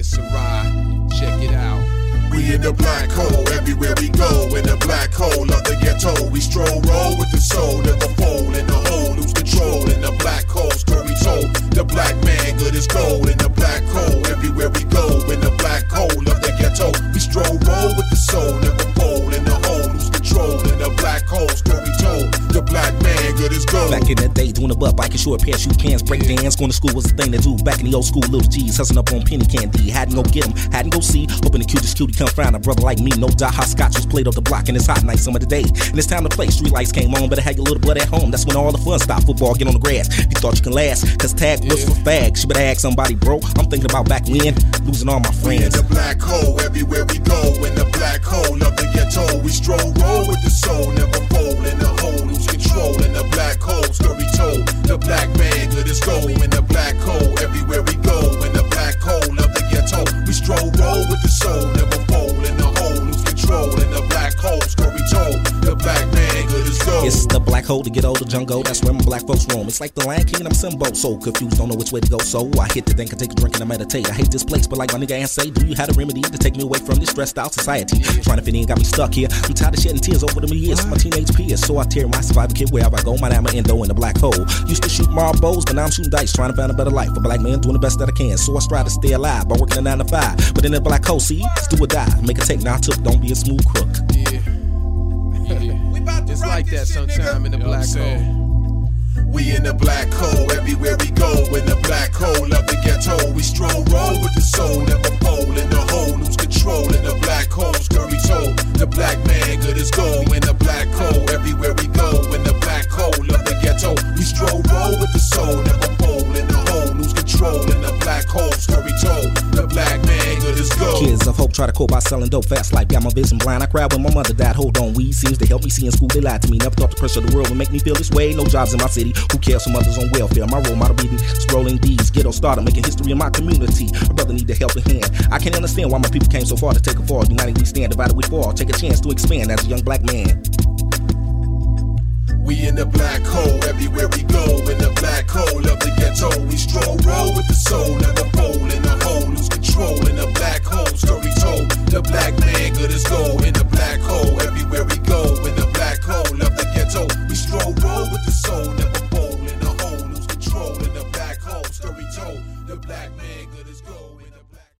Sarai. Check it out. We in the black hole, everywhere we go. In the black hole of the ghetto, we stroll, roll with the soul, never fold in the hole, lose control. In the black hole, story told. The black man, good as gold. In the black hole, everywhere we go. In the black hole of the ghetto, we stroll, roll with the soul, never fold in the hole, lose control. In the black hole, story told. The black man, good as gold. Back in the day, doing a butt biking, short pair, shoe pants, break dance, going to school was the thing to do. Back in the old school, little G's, hustling up on penny candy. Hadn't go get 'em, hadn't go see. Hoping the cutest cutie come find a brother like me. No doubt hot scotch was played off the block in this hot night summer today. And it's time to play. Street lights came on, better have your little blood at home. That's when all the fun stopped. Football, get on the grass. You thought you can last, cause tag was for fags. You better ask somebody, bro. I'm thinking about back when, losing all my We in friends. the black hole, everywhere we go. In the black hole of the ghetto, we stroll, roll with the soul, never fold in the hole, lose control. In the black hole, story told. The black man, good as gold. In the black hole, everywhere we go. In the black hole of the ghetto, we stroll, roll with the soul, never fold in the hole, lose control. In the black hole, story told. The black man, good as gold. It's the black hole to get old, the jungle. That's where my black folks roam. It's like the Lion King and I'm Simbo. So confused, don't know which way to go. So I hit the thing, I take a drink and I meditate. I hate this place, but like my nigga Ant say, do you have a remedy to take me away from this stressed out society? Trying to fit in, got me stuck here. I'm tired of shedding tears over the years. My teenage peers, so I tear my survivor kit wherever I go. My name endo in the black hole. Used to shoot marbles, but now I'm shooting dice, trying to find a better life. A black man doing the best that I can. So I strive to stay alive by working a 9 to 5. But in the black hole, see, it's do or die. Make a take, now I took. Don't be a smooth crook. Yeah. It's like that sometime in the black hole. We in the black hole, everywhere we go. In the black hole of the ghetto, we stroll, roll with the soul, never fold in the hole, lose control. In the black hole, story told. The black man, good as gold. In the black hole, everywhere we go. In the black hole of the ghetto, we stroll, roll with the soul, never fold in the hole, lose control. In the black hole, story told. The black man, good as gold. Kids of hope try to cope by selling dope fast life. Got my vision blind. I cried when my mother died. Hold on, weed seems to help me see in school. They lied to me. Never thought the pressure of the world would make me feel this way. No jobs in my city. Who cares? Some others on welfare. My role model reading, scrolling D's. Ghetto starter, making history in my community. A brother need a helping hand. I can't understand why my people came so far to take a fall. United we stand, divided we fall. Take a chance to expand as a young black man. We in the black hole, everywhere we go. In the black hole of the ghetto, we stroll, roll with the soul, never fold in the hole, lose control. In the black hole, story told. The black man, good as gold.